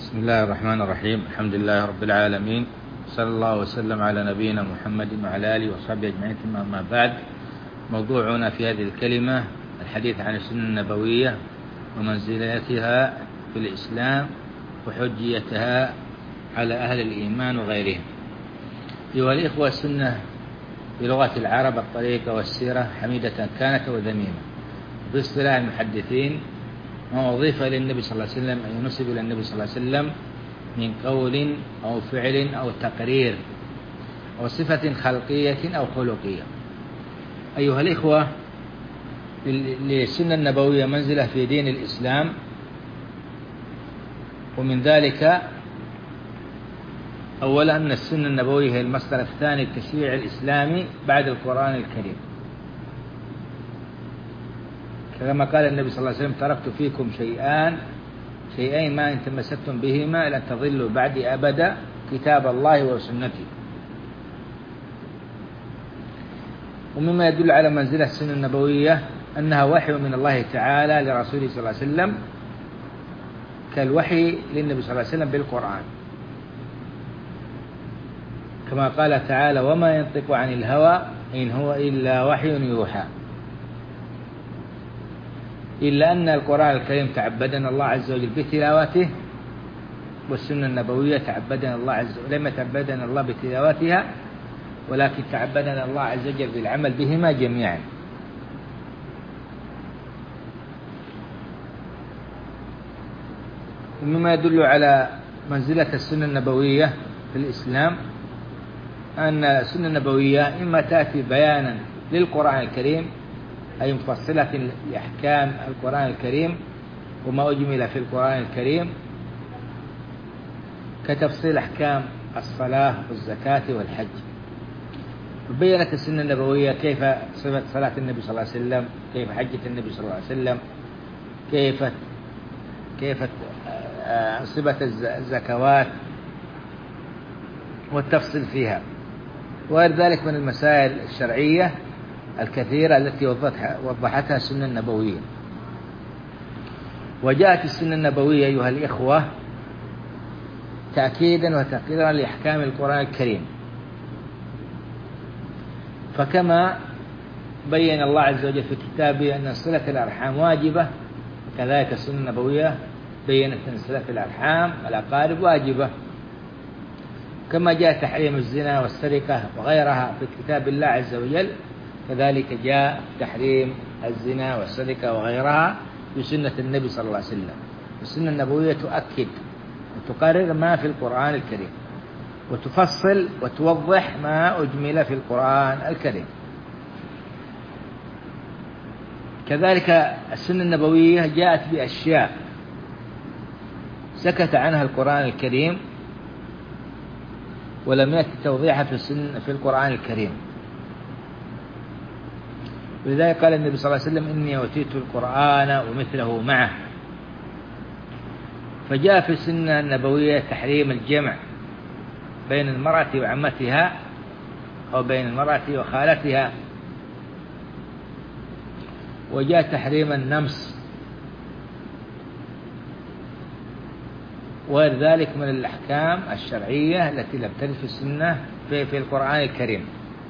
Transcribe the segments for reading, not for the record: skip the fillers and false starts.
بسم الله الرحمن الرحيم. الحمد لله رب العالمين، صلى الله وسلم على نبينا محمد وعلى آله وصحبه أجمعين. ثم أما بعد، موضوعنا في هذه الكلمة الحديث عن السنة النبوية ومنزلتها في الإسلام وحجيتها على أهل الإيمان وغيرهم. أيها الإخوة، السنة بلغة العرب الطريقة والسيرة حميدة كانت وذميمة. باصطلاح المحدثين ما أضيف إلى النبي صلى الله عليه وسلم أن ينسب إلى النبي صلى الله عليه وسلم من قول أو فعل أو تقرير أو صفة خلقية أو خلقية. أيها الإخوة، للسنة النبوية منزلة في دين الإسلام، ومن ذلك أولا أن السنة النبوية هي المصدر الثاني للتشريع الإسلامي بعد القرآن الكريم، كما قال النبي صلى الله عليه وسلم: تركت فيكم شيئين ما إن تمسكتم بهما لن تضلوا بعدي أبدا، كتاب الله وسنتي. ومما يدل على منزلة السنة النبوية أنها وحي من الله تعالى لرسوله صلى الله عليه وسلم، كالوحي للنبي صلى الله عليه وسلم بالقرآن، كما قال تعالى: وما ينطق عن الهوى إن هو إلا وحي يوحى. إلا أن القرآن الكريم تعبدنا الله عز وجل بتلاوته، والسنة النبوية تعبدنا الله عز وجل لم يتعبدنا الله بتلاوتها، ولكن تعبدنا الله عز وجل بالعمل بهما جميعا. ومما يدل على منزلة السنة النبوية في الإسلام أن السنة النبوية إما تأتي بيانا للقرآن الكريم، أي مفصلة لأحكام القرآن الكريم وما أجمل في القرآن الكريم، كتفصيل أحكام الصلاة والزكاة والحج. بيّنت السنة النبوية كيف صفة صلاة النبي صلى الله عليه وسلم، كيف حجة النبي صلى الله عليه وسلم، كيف صفة الزكوات والتفصيل فيها، وغير ذلك من المسائل الشرعية الكثيرة التي وضحتها السنة النبوية. وجاءت السنة النبوية أيها الإخوة تأكيدا وتقريرا لأحكام القرآن الكريم، فكما بين الله عز وجل في كتابه أن صلة الأرحام واجبة، كذلك السنة النبوية بينت أن صلة الأرحام الأقارب واجبة. كما جاء تحريم الزنا والسرقة وغيرها في كتاب الله عز وجل، كذلك جاء تحريم الزنا والسرقة وغيرها بسنة النبي صلى الله عليه وسلم. السنة النبوية تؤكد وتقرر ما في القرآن الكريم، وتفصل وتوضح ما أجمل في القرآن الكريم. كذلك السنة النبوية جاءت بأشياء سكت عنها القرآن الكريم ولم يأتي توضيحها في القرآن الكريم. ولذلك قال النبي صلى الله عليه وسلم: إني أوتيت القرآن ومثله معه. فجاء في السنة النبوية تحريم الجمع بين المرأة وعمتها أو بين المرأة وخالتها، وجاء تحريم النمس، وغير ذلك من الأحكام الشرعية التي لم ترد في السنة في القرآن الكريم.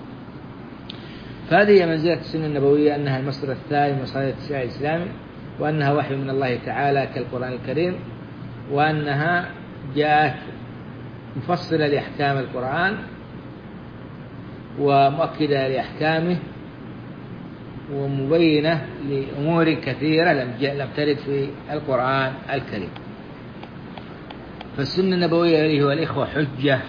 فهذه هي منزلة السنة النبوية، أنها المصدر الثاني من مصادر التشريع الإسلامي، وأنها وحي من الله تعالى كالقرآن الكريم، وأنها جاءت مفصلة لأحكام القرآن ومؤكدة لأحكامه ومبينة لأمور كثيرة لم ترد في القرآن الكريم. فالسنة النبوية أيها الإخوة حجة،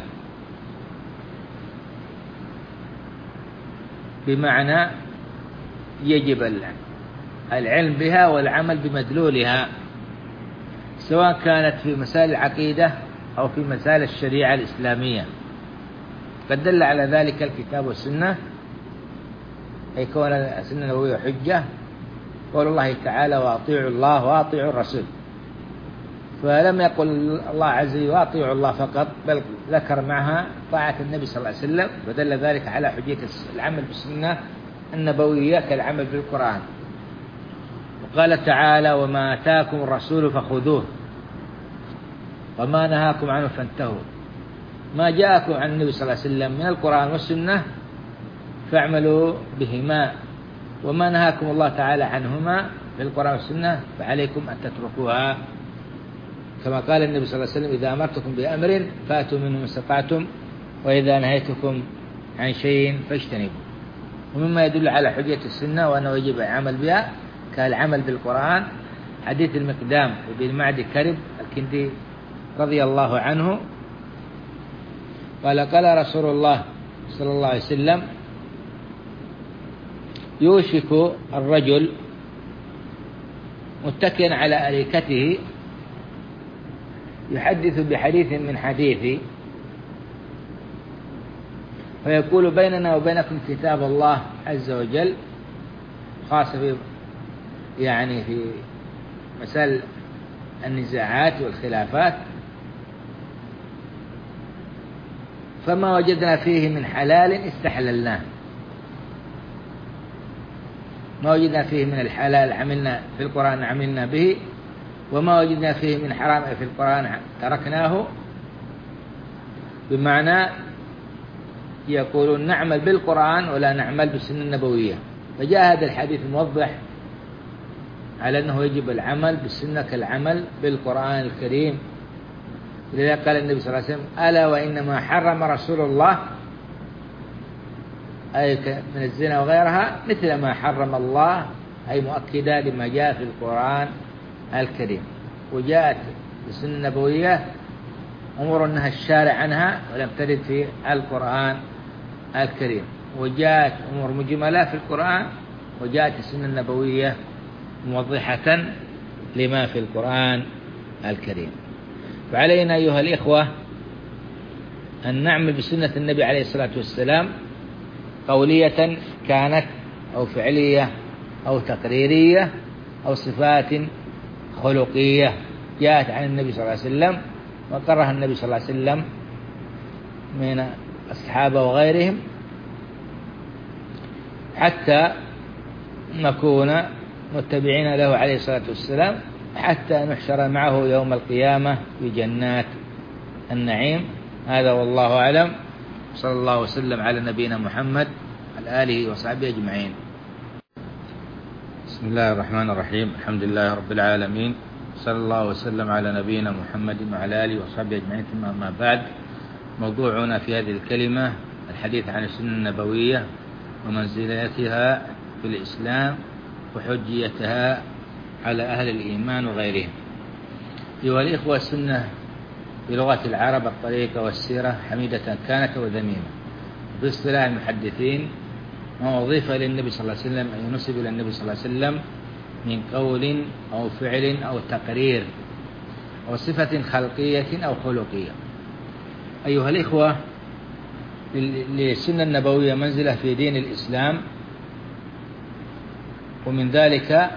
بمعنى يجب العلم بها والعمل بمدلولها، سواء كانت في مسائل العقيدة أو في مسائل الشريعة الإسلامية. قد دل على ذلك الكتاب والسنة، أي كون السنة النبوية حجة. قول الله تعالى: وأطيعوا الله وأطيعوا الرسول، فلم يقل الله عز وجل وأطيعوا الله فقط، بل ذكر معها طاعة النبي صلى الله عليه وسلم، ودل ذلك على حجية العمل بالسنة النبوية كالعمل بالقرآن. وقال تعالى: وما آتاكم الرسول فخذوه، وما نهاكم عنه فانتهوا. ما جاءكم عن النبي صلى الله عليه وسلم من القرآن والسنة فاعملوا بهما، وما نهاكم الله تعالى عنهما في القرآن والسنة فعليكم أن تتركوها، كما قال النبي صلى الله عليه وسلم: إذا أمرتكم بأمر فأتوا منه ما استطعتم، وإذا نهيتكم عن شيء فاجتنبوا. ومما يدل على حجية السنة وأنه يجب العمل بها كالعمل بالقرآن حديث المقدام بن معد كرب الكندي رضي الله عنه قال: قال رسول الله صلى الله عليه وسلم: يوشك الرجل متكئا على أريكته يحدث بحديث من حديثي، فيقول: بيننا وبينكم كتاب الله عز وجل، خاصة في مسائل النزاعات والخلافات، فما وجدنا فيه من حلال استحللناه، ما وجدنا فيه من الحلال عملنا في القرآن عملنا به، وما وجدنا فيه من حرام في القرآن تركناه. بمعنى يقولون نعمل بالقرآن ولا نعمل بالسنة النبوية. فجاء هذا الحديث موضح على أنه يجب العمل بالسنة كالعمل بالقرآن الكريم. لذلك قال النبي صلى الله عليه وسلم: ألا وإنما حرم رسول الله أي من الزنا وغيرها مثل ما حرم الله، أي مؤكدا لما جاء في القرآن الكريم. وجاءت السنة النبوية أمور أنها الشارع عنها ولم ترد في القرآن الكريم، وجاءت أمور مجملة في القرآن، وجاءت السنة النبوية موضحة لما في القرآن الكريم. فعلينا أيها الإخوة أن نعمل بسنة النبي عليه الصلاة والسلام قولية كانت أو فعلية أو تقريرية أو صفات خلقية جاءت عن النبي صلى الله عليه وسلم وقرها النبي صلى الله عليه وسلم من الصحابة وغيرهم، حتى نكون متبعين له عليه الصلاة والسلام، حتى نحشر معه يوم القيامة في جنات النعيم. هذا والله أعلم، صلى الله وسلم على نبينا محمد وعلى آله وصحبه أجمعين. بسم الله الرحمن الرحيم، الحمد لله رب العالمين، صلى الله وسلم على نبينا محمد وعلى آله وصحبه أجمعين. ثم أما بعد، موضوعنا في هذه الكلمة الحديث عن السنة النبوية ومنزلتها في الإسلام وحجيتها على أهل الإيمان وغيرهم. أيها الإخوة، السنة بلغة العرب الطريقة والسيرة حميدة كانت وذميمة. باصطلاح المحدثين ما أضيف إلى النبي صلى الله عليه وسلم أن ينسب إلى النبي صلى الله عليه وسلم من قول أو فعل أو تقرير أو صفة خلقية أو خلقية. أيها الإخوة، للسنة النبوية منزلة في دين الإسلام، ومن ذلك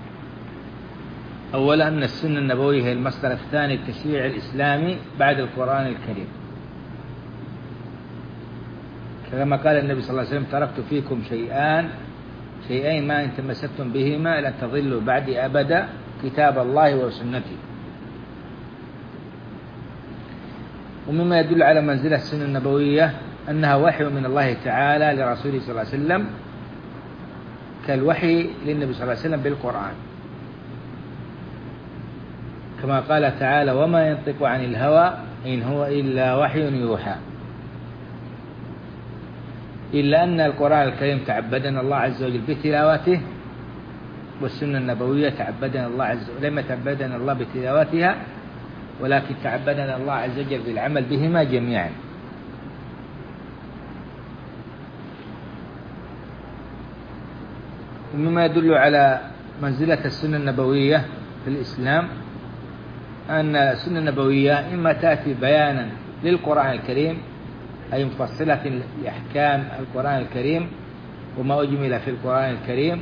أولا أن السنة النبوية هي المصدر الثاني للتشريع الإسلامي بعد القرآن الكريم، كما قال النبي صلى الله عليه وسلم: تركت فيكم شيئين ما إن تمسكتم بهما لن تضلوا بعدي أبدا، كتاب الله وسنتي. ومما يدل على منزلة السنة النبوية أنها وحي من الله تعالى لرسوله صلى الله عليه وسلم كالوحي للنبي صلى الله عليه وسلم بالقرآن، كما قال تعالى: وما ينطق عن الهوى إن هو إلا وحي يوحى. إلا أن القرآن الكريم تعبدنا الله عز وجل بتلاوته، والسنة النبوية تعبدنا الله عز وجل لم يتعبدنا الله بتلاوتها، ولكن تعبدنا الله عز وجل بالعمل بهما جميعا. ومما يدل على منزلة السنة النبوية في الإسلام أن السنة النبوية إما تأتي بيانا للقرآن الكريم، أي مفصلة لأحكام القرآن الكريم وما أجمل في القرآن الكريم،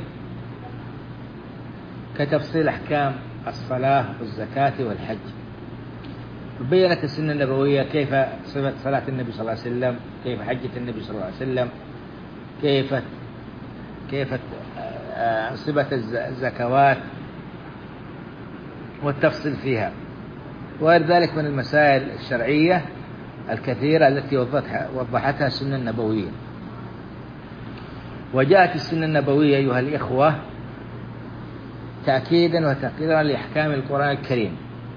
كتفصيل أحكام الصلاة والزكاة والحج. وبينت السنة النبوية كيف صفة صلاة النبي صلى الله عليه وسلم، كيف حجة النبي صلى الله عليه وسلم، كيف صفة الزكوات والتفصيل فيها. وغير ذلك من المسائل الشرعية الكثيرة التي وضحتها السنة النبوية. وجاءت السنة النبوية أيها الإخوة تأكيدا وتقريرا لأحكام القرآن الكريم،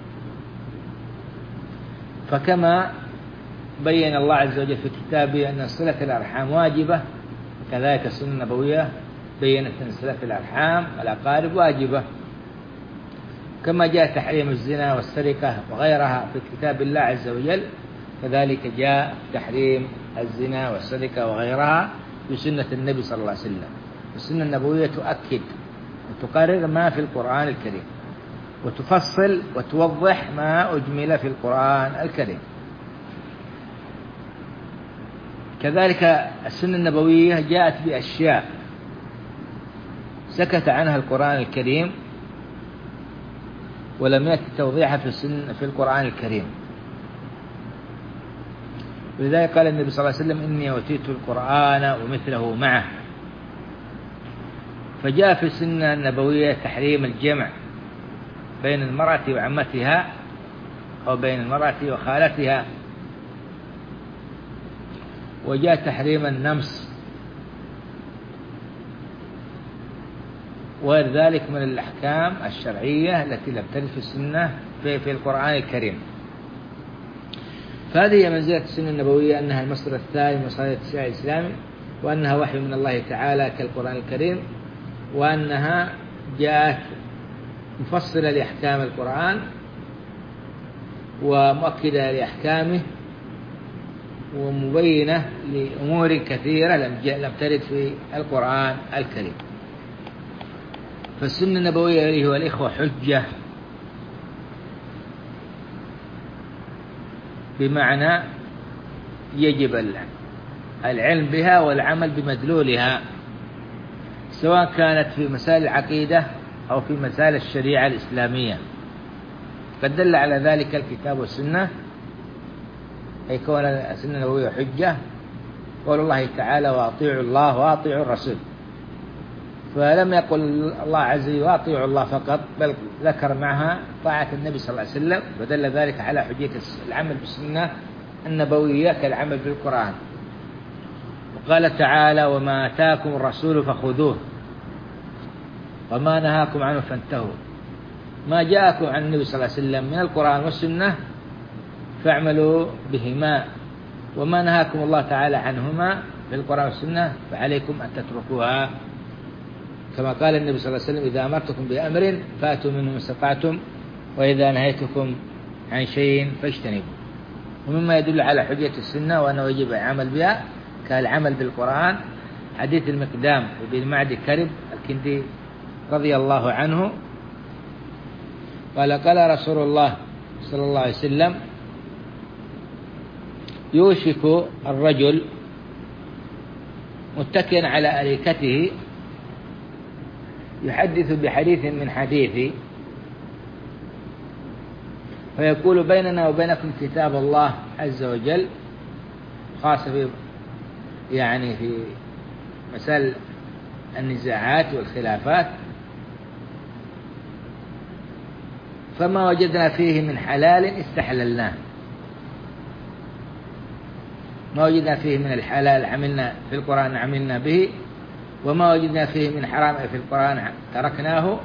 فكما بين الله عز وجل في كتابه أن صلة الأرحام واجبة، كذلك السنة النبوية بينت أن صلة الأرحام الأقارب واجبة، كما جاء تحريم الزنا والسرقة وغيرها في كتاب الله عز وجل، كذلك جاء تحريم الزنا والسرقة وغيرها بسنة النبي صلى الله عليه وسلم. السنة النبوية تؤكد وتقرر ما في القرآن الكريم، وتفصل وتوضح ما أجمل في القرآن الكريم. كذلك السنة النبوية جاءت بأشياء سكت عنها القرآن الكريم ولم يأتي توضيحها في القرآن الكريم. ولذلك قال النبي صلى الله عليه وسلم: إني أوتيت القرآن ومثله معه. فجاء في السنة النبوية تحريم الجمع بين المرأة وعمتها أو بين المرأة وخالتها، وجاء تحريم النمس وغير ذلك من الأحكام الشرعية التي لم ترد في السنة في القرآن الكريم. فهذه منزلة السنة النبوية، أنها المصدر الثاني من مصادر الشريعة الإسلامي، وأنها وحي من الله تعالى كالقرآن الكريم، وأنها جاءت مفصلة لأحكام القرآن ومؤكدة لأحكامه ومبينة لأمور كثيرة لم ترد في القرآن الكريم. فالسنة النبوية أيها الإخوة حجة، بمعنى يجب العلم بها والعمل بمدلولها، سواء كانت في مسائل العقيدة أو في مسائل الشريعة الإسلامية. قد دل على ذلك الكتاب والسنة، أي كون السنة النبوية حجة. قول الله تعالى: وأطيعوا الله وأطيعوا الرسول. فلم يقل الله عز وجل وأطيعوا الله فقط، بل ذكر معها طاعة النبي صلى الله عليه وسلم، ودل ذلك على حجية العمل بالسنة النبوية كالعمل بالقرآن. وقال تعالى: وما آتاكم الرسول فخذوه وما نهاكم عنه فانتهوا. ما جاءكم عن النبي صلى الله عليه وسلم من القرآن والسنة فاعملوا بهما، وما نهاكم الله تعالى عنهما في القرآن والسنة فعليكم أن تتركوها، كما قال النبي صلى الله عليه وسلم: إذا أمرتكم بأمر فأتوا منه ما استطعتم، وإذا نهيتكم عن شيء فاجتنبوا. ومما يدل على حجية السنة وأنه يجب العمل بها كالعمل بالقرآن حديث المقدام بن معد كرب الكندي رضي الله عنه قال: قال رسول الله صلى الله عليه وسلم: يوشك الرجل متكئا على أريكته يحدث بحديث من حديثي، فيقول: بيننا وبينكم كتاب الله عز وجل، خاصة في مسائل النزاعات والخلافات، فما وجدنا فيه من حلال استحللناه، ما وجدنا فيه من الحلال عملنا في القرآن عملنا به، وما وجدنا فيه من حرام في القرآن تركناه.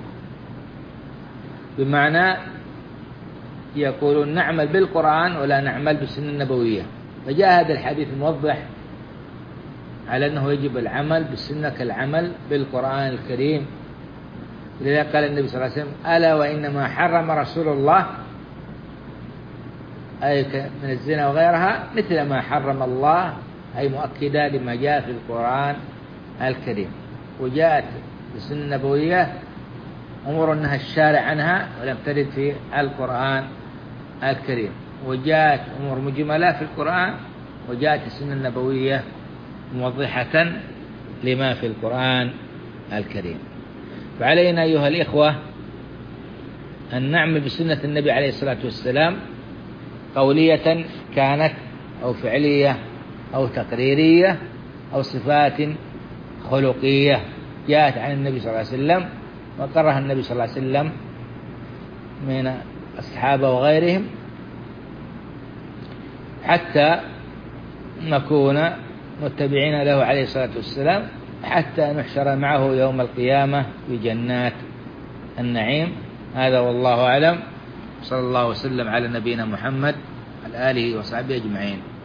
بمعنى يقولون نعمل بالقرآن ولا نعمل بالسنة النبوية. فجاء هذا الحديث موضح على أنه يجب العمل بالسنة كالعمل بالقرآن الكريم. لذلك قال النبي صلى الله عليه وسلم: ألا وإنما حرم رسول الله أي من الزنا وغيرها مثل ما حرم الله، أي مؤكدة لما جاء في القرآن الكريم. وجاءت السنة النبوية أمور أنها الشارع عنها ولم ترد في القرآن الكريم، وجاءت أمور مجملة في القرآن، وجاءت السنة النبوية موضحة لما في القرآن الكريم. فعلينا أيها الإخوة أن نعمل بسنة النبي عليه الصلاة والسلام، قولية كانت أو فعلية أو تقريرية أو صفات خلقية جاءت عن النبي صلى الله عليه وسلم وقرها النبي صلى الله عليه وسلم من الصحابة وغيرهم، حتى نكون متبعين له عليه الصلاة والسلام، حتى نحشر معه يوم القيامة في جنات النعيم. هذا والله أعلم. صلى الله وسلم على نبينا محمد وعلى آله وصحبه أجمعين.